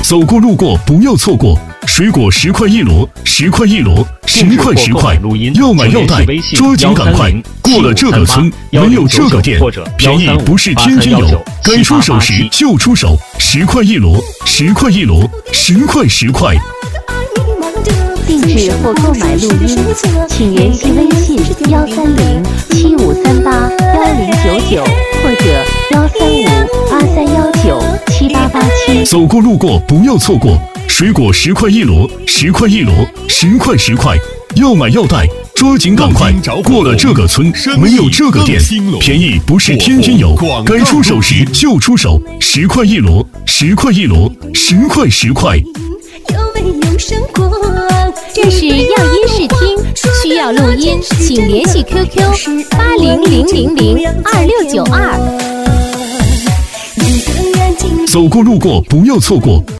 走过路过不要错过，水果10块一箩，10块一箩，10块10块，要买要带，抓紧赶快！过了这个村，没有这个店，便宜不是天天有，该出手时就出手，10块一箩，10块一箩，10块10块。 定制或购买录音，请联系微信13075381099或者13583197887。 走过路过不要错过，水果10块一箩，10块一箩，10块10块，要买要带，抓紧赶快！过了这个村，没有这个店，便宜不是天天有，该出手时就出手，10块一箩，10块一箩，10块10块。 这是要音视听，需要录音，请联系 QQ8000022692。 走过路过不要错过。